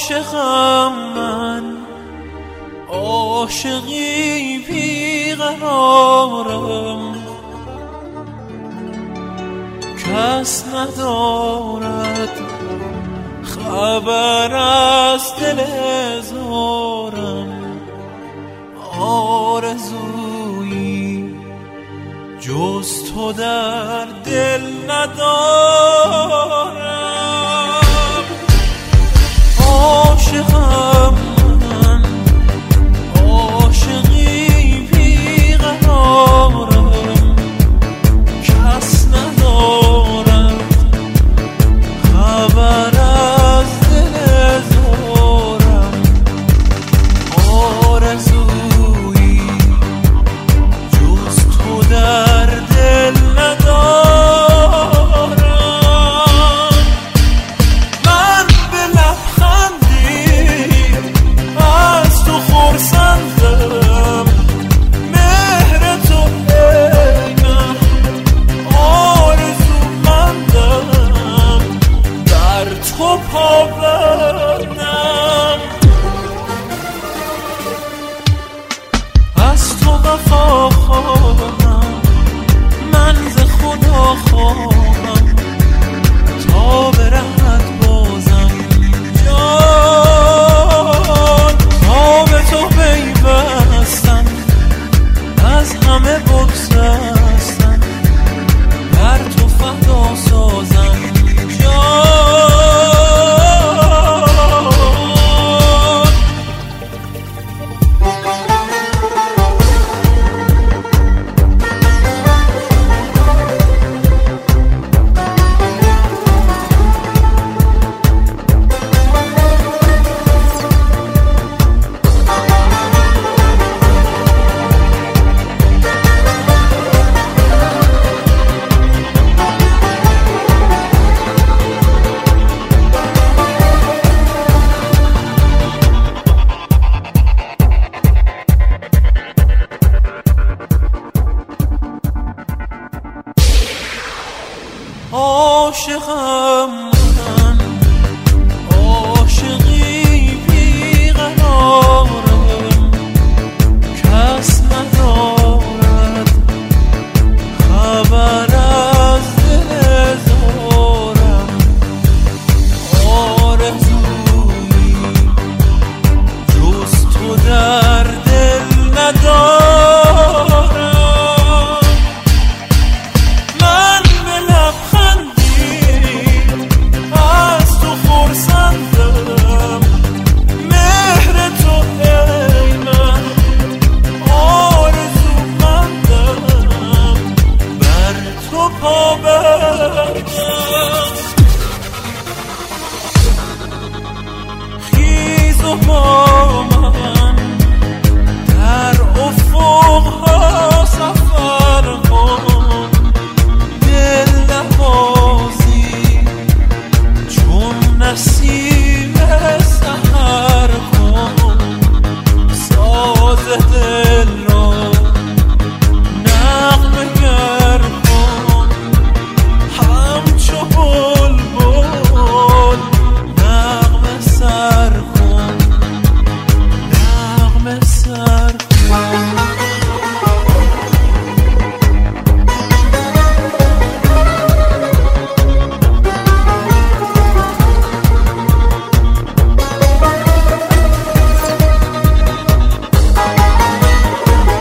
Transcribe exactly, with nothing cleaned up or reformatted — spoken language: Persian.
عاشقم من، عاشقی بیقرارم، کس ندارد خبر از دل زارم. آرزویی جز تو در دل ندارم. عاشقم من، عاشقی بیقرارم، کس ندارد خبر از دل زارم. آرزویی جز تو در دل ندارم. من به لبخندی از تو خرسندم، مهر تو ای من آرزومندم، در تو پابندم. از تو وفا خواهم، من ز خدا خواهم تا برهت بازم جان. تا به تو پیوستم، از همه بگسستم، بر تو فدا سازم جان. عاشقم